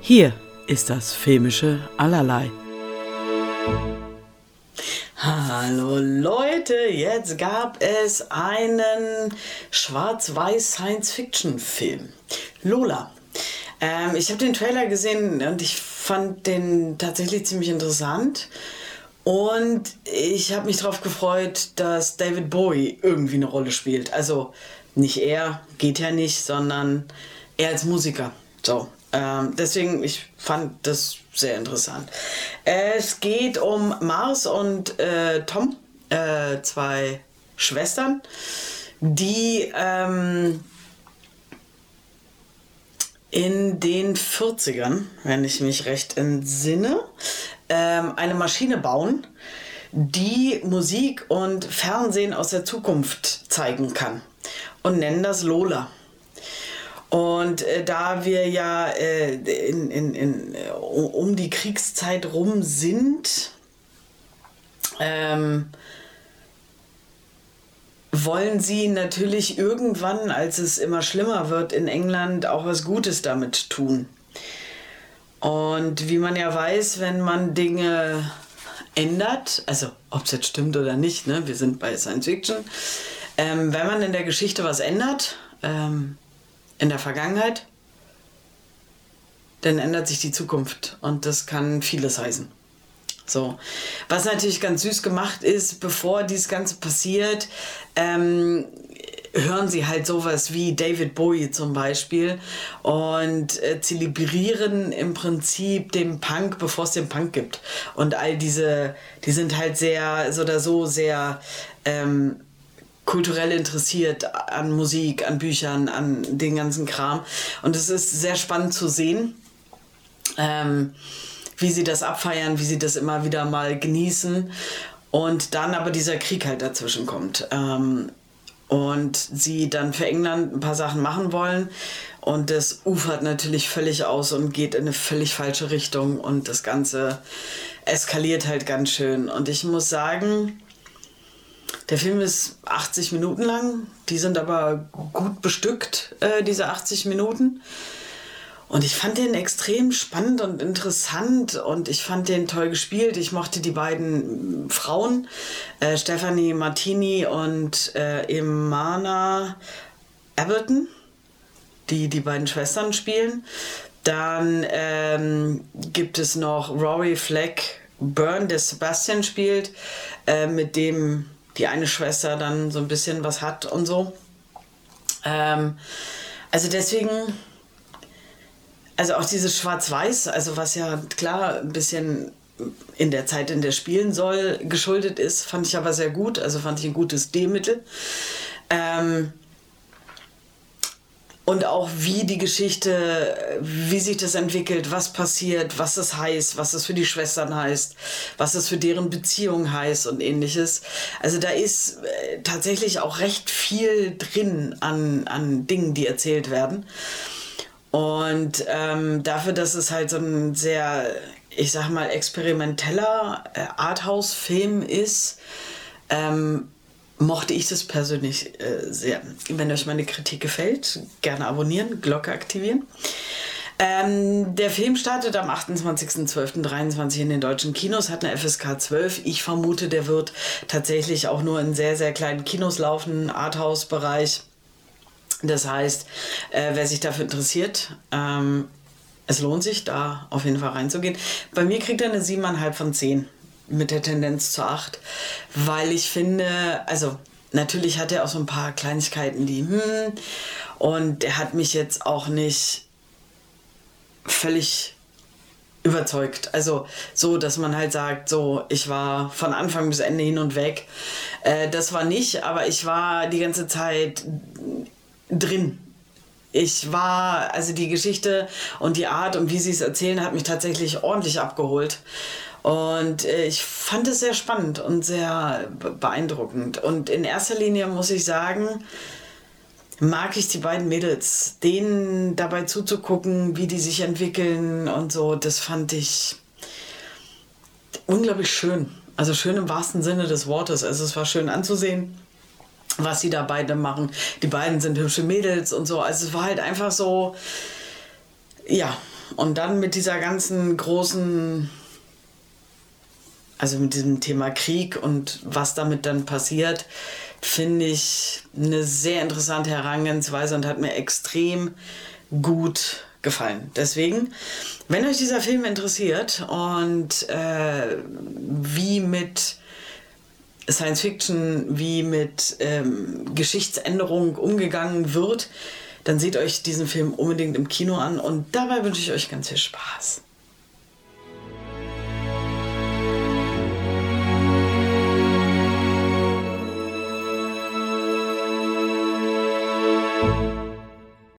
Hier ist das filmische Allerlei. Hallo Leute, jetzt gab es einen schwarz-weiß Science-Fiction-Film, Lola. Ich habe den Trailer gesehen und ich fand den tatsächlich ziemlich interessant. Und ich habe mich darauf gefreut, dass David Bowie irgendwie eine Rolle spielt. Also nicht er, geht ja nicht, sondern er als Musiker. So, deswegen, ich fand das sehr interessant. Es geht um Mars und Tom, zwei Schwestern, die in den 40ern, wenn ich mich recht entsinne, eine Maschine bauen, die Musik und Fernsehen aus der Zukunft zeigen kann und nennen das Lola. Und da wir ja um die Kriegszeit rum sind, wollen sie natürlich irgendwann, als es immer schlimmer wird in England, auch was Gutes damit tun. Und wie man ja weiß, wenn man Dinge ändert, also ob es jetzt stimmt oder nicht, ne, wir sind bei Science Fiction, wenn man in der Geschichte was ändert, in der Vergangenheit, dann ändert sich die Zukunft und das kann vieles heißen. So. Was natürlich ganz süß gemacht ist, bevor dieses Ganze passiert, hören sie halt sowas wie David Bowie zum Beispiel und zelebrieren im Prinzip den Punk, bevor es den Punk gibt. Und all diese, die sind halt sehr, so oder so sehr kulturell interessiert an Musik, an Büchern, an den ganzen Kram. Und es ist sehr spannend zu sehen, wie sie das abfeiern, wie sie das immer wieder mal genießen. Und dann aber dieser Krieg halt dazwischen kommt. Und sie dann für England ein paar Sachen machen wollen. Und das ufert natürlich völlig aus und geht in eine völlig falsche Richtung. Und das Ganze eskaliert halt ganz schön. Und ich muss sagen, der Film ist 80 Minuten lang. Die sind aber gut bestückt, diese 80 Minuten. Und ich fand den extrem spannend und interessant und ich fand den toll gespielt. Ich mochte die beiden Frauen, Stephanie Martini und Emana Ableton, die beiden Schwestern spielen. Dann gibt es noch Rory Fleck Byrne, der Sebastian spielt, mit dem die eine Schwester dann so ein bisschen was hat und so. Also deswegen... Also auch dieses Schwarz-Weiß, also was ja klar ein bisschen in der Zeit, in der spielen soll, geschuldet ist, fand ich aber sehr gut. Also fand ich ein gutes Stilmittel. Und auch wie die Geschichte, wie sich das entwickelt, was passiert, was das heißt, was das für die Schwestern heißt, was das für deren Beziehung heißt und ähnliches. Also da ist tatsächlich auch recht viel drin an Dingen, die erzählt werden. Und dafür, dass es halt so ein sehr, ich sag mal, experimenteller Arthouse-Film ist, mochte ich das persönlich sehr. Wenn euch meine Kritik gefällt, gerne abonnieren, Glocke aktivieren. Der Film startet am 28.12.23 in den deutschen Kinos, hat eine FSK 12. Ich vermute, der wird tatsächlich auch nur in sehr, sehr kleinen Kinos laufen, Arthouse-Bereich. Das heißt, wer sich dafür interessiert, es lohnt sich, da auf jeden Fall reinzugehen. Bei mir kriegt er eine 7,5 von 10 mit der Tendenz zu 8, weil ich finde, also natürlich hat er auch so ein paar Kleinigkeiten, und er hat mich jetzt auch nicht völlig überzeugt. Also so, dass man halt sagt, so, ich war von Anfang bis Ende hin und weg. Das war nicht, aber ich war die ganze Zeit drin. Also die Geschichte und die Art und wie sie es erzählen, hat mich tatsächlich ordentlich abgeholt. Und ich fand es sehr spannend und sehr beeindruckend. Und in erster Linie muss ich sagen, mag ich die beiden Mädels, denen dabei zuzugucken, wie die sich entwickeln und so, das fand ich unglaublich schön. Also schön im wahrsten Sinne des Wortes. Also es war schön anzusehen, was sie da beide machen. Die beiden sind hübsche Mädels und so. Also es war halt einfach so, ja, Und dann mit dieser ganzen großen, also mit diesem Thema Krieg und was damit dann passiert, finde ich eine sehr interessante Herangehensweise und hat mir extrem gut gefallen. Deswegen, wenn euch dieser Film interessiert und wie mit Science Fiction, wie mit Geschichtsänderung umgegangen wird, dann seht euch diesen Film unbedingt im Kino an und dabei wünsche ich euch ganz viel Spaß.